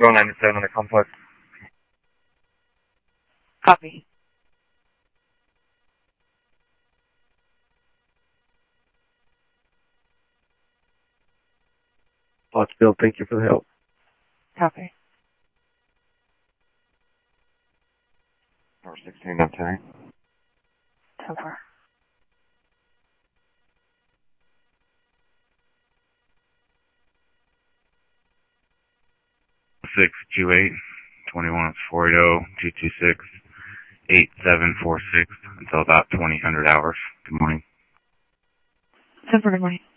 Girl 97 on the complex. Copy. Pottsville, thank you for the help. Copy. Number 16, not 10. 10-4. 628 21 480 226 8746 until about 2000 hours. Good morning. 10-4, good morning.